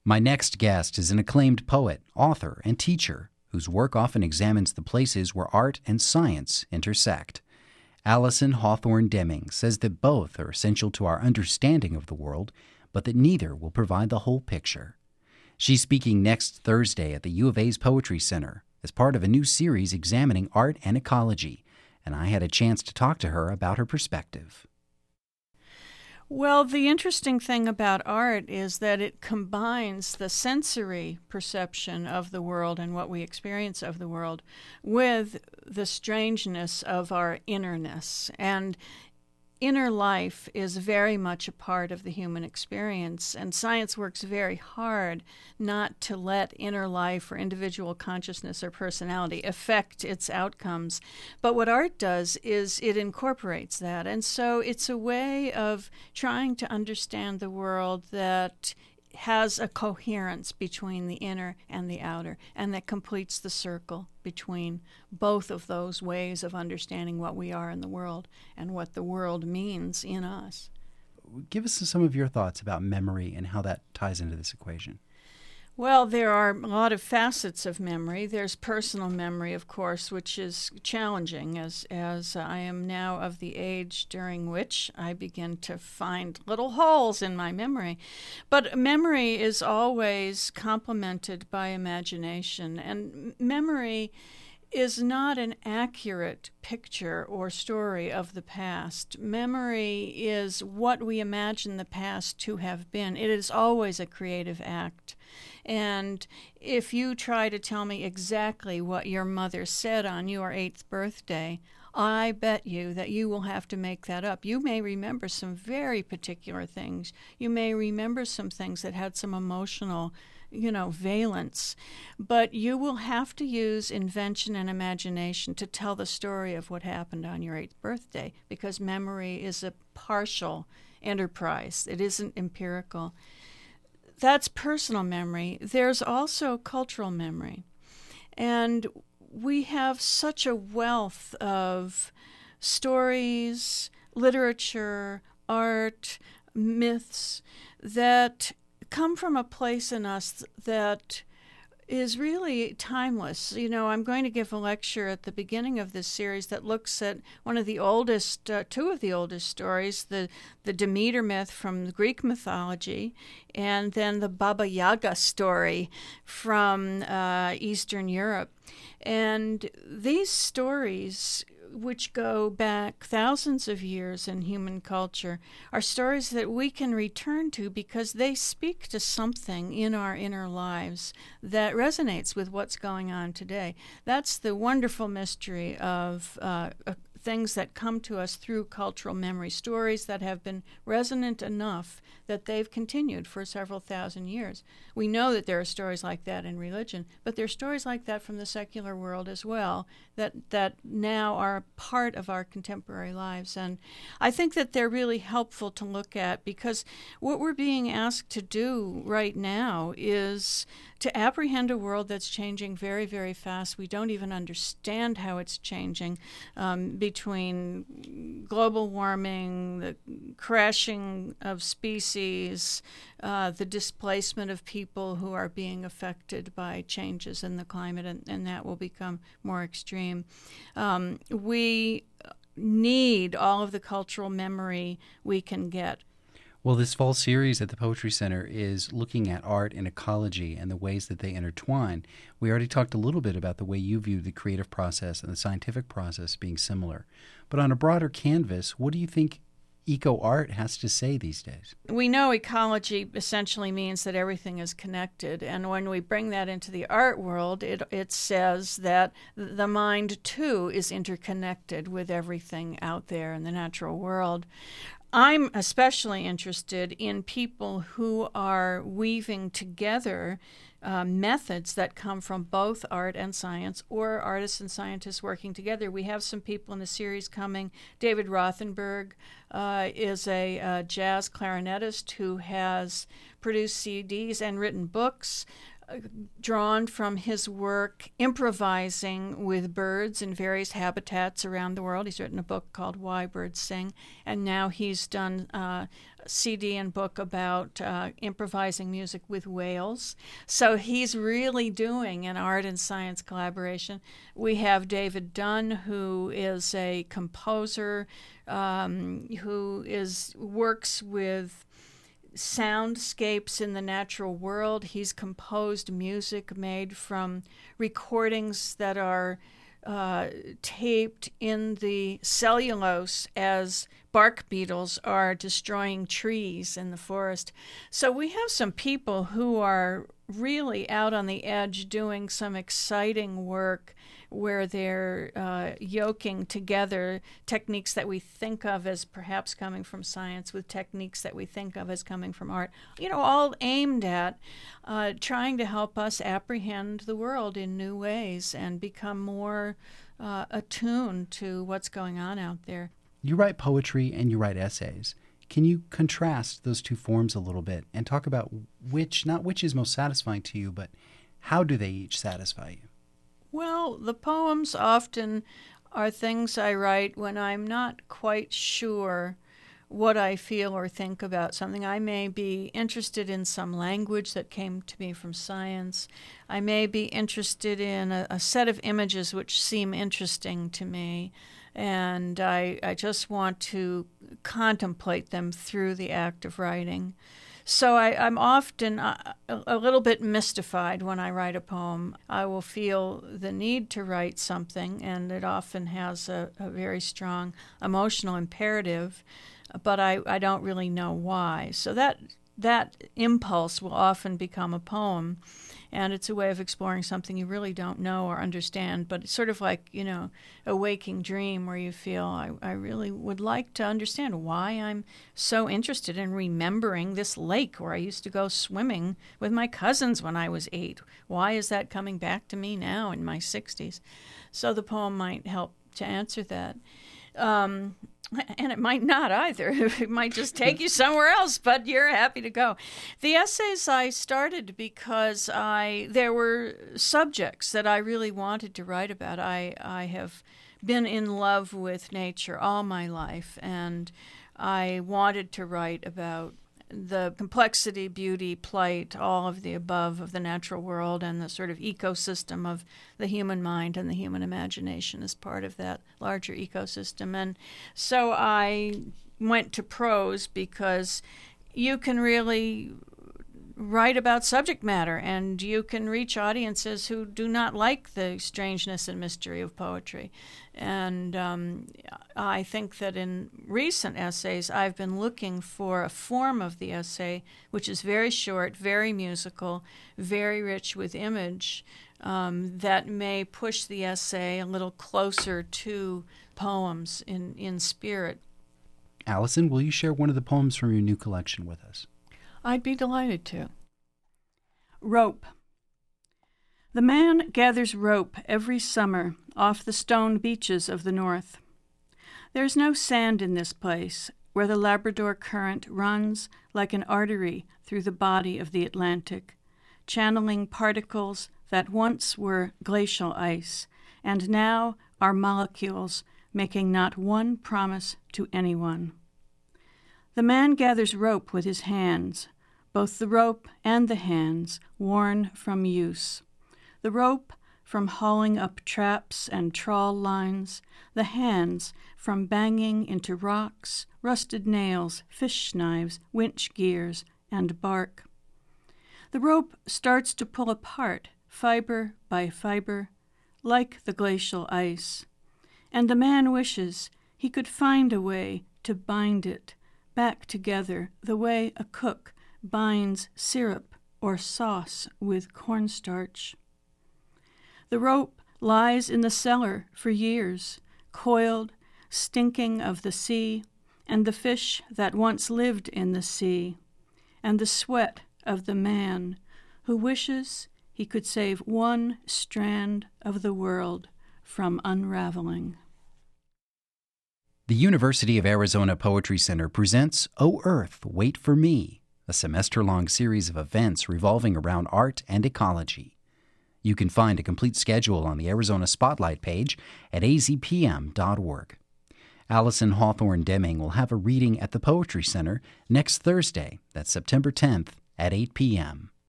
My next guest is an acclaimed poet, author, and teacher whose work often examines the places where art and science intersect. Allison Hawthorne Deming says that both are essential to our understanding of the world, but that neither will provide the whole picture. She's speaking next Thursday at the U of A's Poetry Center as part of a new series examining art and ecology, and I had a chance to talk to her about her perspective. Well, the interesting thing about art is that it combines the sensory perception of the world and what we experience of the world with the strangeness of our innerness. And inner life is very much a part of the human experience, and science works very hard not to let inner life or individual consciousness or personality affect its outcomes. But what art does is it incorporates that, and so it's a way of trying to understand the world that has a coherence between the inner and the outer, and that completes the circle between both of those ways of understanding what we are in the world and what the world means in us. Give us some of your thoughts about memory and how that ties into this equation. Well, there are a lot of facets of memory. There's personal memory, of course, which is challenging as I am now of the age during which I begin to find little holes in my memory. But memory is always complemented by imagination, and memory is not an accurate picture or story of the past. Memory is what we imagine the past to have been. It is always a creative act. And if you try to tell me exactly what your mother said on your 8th birthday, I bet you that you will have to make that up. You may remember some very particular things. You may remember some things that had some emotional valence. But you will have to use invention and imagination to tell the story of what happened on your 8th birthday, because memory is a partial enterprise. It isn't empirical. That's personal memory. There's also cultural memory. And we have such a wealth of stories, literature, art, myths that come from a place in us that is really timeless. I'm going to give a lecture at the beginning of this series that looks at one of the oldest, two of the oldest stories, the Demeter myth from the Greek mythology, and then the Baba Yaga story from Eastern Europe. And these stories, which go back thousands of years in human culture, are stories that we can return to because they speak to something in our inner lives that resonates with what's going on today. That's the wonderful mystery of things that come to us through cultural memory, stories that have been resonant enough that they've continued for several thousand years. We know that there are stories like that in religion, but there are stories like that from the secular world as well that now are part of our contemporary lives. And I think that they're really helpful to look at, because what we're being asked to do right now is to apprehend a world that's changing very, very fast. We don't even understand how it's changing, between global warming, the crashing of species, the displacement of people who are being affected by changes in the climate, and that will become more extreme. We need all of the cultural memory we can get. Well, this fall series at the Poetry Center is looking at art and ecology and the ways that they intertwine. We already talked a little bit about the way you view the creative process and the scientific process being similar. But on a broader canvas, what do you think eco-art has to say these days? We know ecology essentially means that everything is connected, and when we bring that into the art world, it says that the mind too is interconnected with everything out there in the natural world. I'm especially interested in people who are weaving together methods that come from both art and science, or artists and scientists working together. We have some people in the series coming. David Rothenberg is a jazz clarinetist who has produced CDs and written books. drawn from his work improvising with birds in various habitats around the world. He's written a book called Why Birds Sing, and now he's done a CD and book about improvising music with whales. So he's really doing an art and science collaboration. We have David Dunn, who is a composer, who works with soundscapes in the natural world. He's composed music made from recordings that are taped in the cellulose as bark beetles are destroying trees in the forest. So we have some people who are really out on the edge doing some exciting work where they're yoking together techniques that we think of as perhaps coming from science with techniques that we think of as coming from art, all aimed at trying to help us apprehend the world in new ways and become more attuned to what's going on out there. You write poetry and you write essays. Can you contrast those two forms a little bit and talk about not which is most satisfying to you, but how do they each satisfy you? Well, the poems often are things I write when I'm not quite sure what I feel or think about something. I may be interested in some language that came to me from science. I may be interested in a set of images which seem interesting to me, and I just want to contemplate them through the act of writing. So I'm often a little bit mystified when I write a poem. I will feel the need to write something, and it often has a very strong emotional imperative, but I don't really know why. So that impulse will often become a poem, and it's a way of exploring something you really don't know or understand, but it's sort of like, a waking dream where you feel, I really would like to understand why I'm so interested in remembering this lake where I used to go swimming with my cousins when I was 8. Why is that coming back to me now in my 60s? So the poem might help to answer that. And it might not either. It might just take you somewhere else, but you're happy to go. The essays I started because there were subjects that I really wanted to write about. I have been in love with nature all my life, and I wanted to write about the complexity, beauty, plight, all of the above of the natural world and the sort of ecosystem of the human mind and the human imagination as part of that larger ecosystem. And so I went to prose because you can really write about subject matter, and you can reach audiences who do not like the strangeness and mystery of poetry. And I think that in recent essays, I've been looking for a form of the essay which is very short, very musical, very rich with image, that may push the essay a little closer to poems in spirit. Allison, will you share one of the poems from your new collection with us? I'd be delighted to. Rope. The man gathers rope every summer off the stone beaches of the north. There's no sand in this place, where the Labrador current runs like an artery through the body of the Atlantic, channeling particles that once were glacial ice, and now are molecules making not one promise to anyone. The man gathers rope with his hands, both the rope and the hands worn from use. The rope from hauling up traps and trawl lines, the hands from banging into rocks, rusted nails, fish knives, winch gears, and bark. The rope starts to pull apart, fiber by fiber, like the glacial ice, and the man wishes he could find a way to bind it back together the way a cook binds syrup or sauce with cornstarch. The rope lies in the cellar for years, coiled, stinking of the sea, and the fish that once lived in the sea, and the sweat of the man who wishes he could save one strand of the world from unraveling. The University of Arizona Poetry Center presents O Earth, Wait for Me, a semester-long series of events revolving around art and ecology. You can find a complete schedule on the Arizona Spotlight page at azpm.org. Allison Hawthorne Deming will have a reading at the Poetry Center next Thursday, that's September 10th, at 8 p.m.